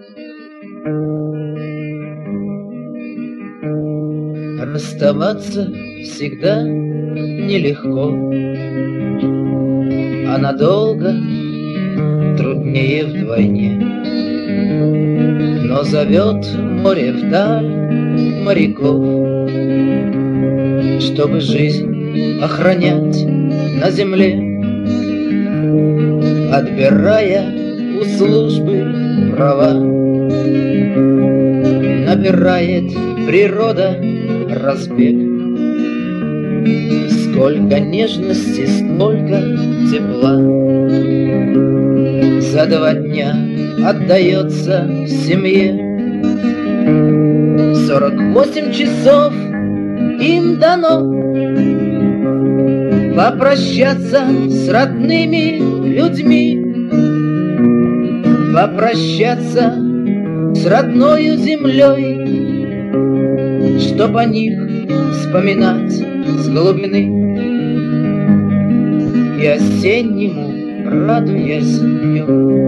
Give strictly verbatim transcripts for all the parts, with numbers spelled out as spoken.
Расставаться всегда нелегко, а надолго труднее вдвойне. Но зовет море вдаль моряков, чтобы жизнь охранять на земле, отбирая у службы права. Набирает природа разбег. Сколько нежности, сколько тепла за два дня отдается семье. Сорок восемь часов им дано попрощаться с родными людьми, попрощаться с родною землей, чтоб о них вспоминать с глубины. И осеннему, радуясь днем,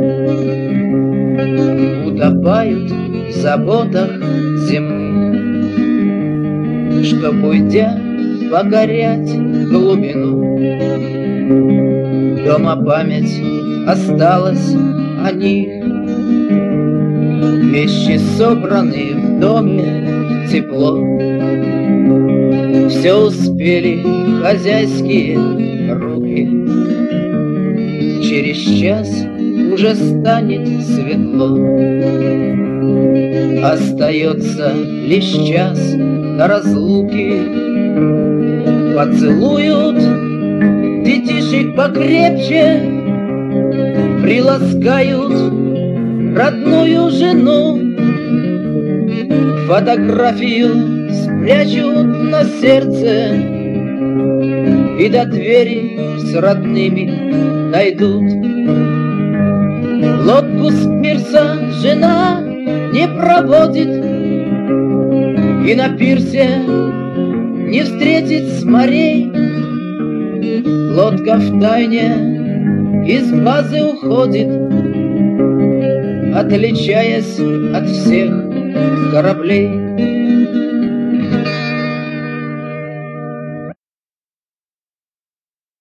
утопают в заботах земных, чтоб, уйдя, покорять глубину. Дома память осталась о них, вещи собраны в доме, тепло. Все успели хозяйские руки, через час уже станет светло. Остается лишь час до разлуки. Поцелуют детишек покрепче, приласкают родную жену, фотографию спрячут на сердце и до двери с родными дойдут. Лодку с пирса жена не проводит и на пирсе не встретит с морей. Лодка втайне из базы уходит, отличаясь от всех кораблей.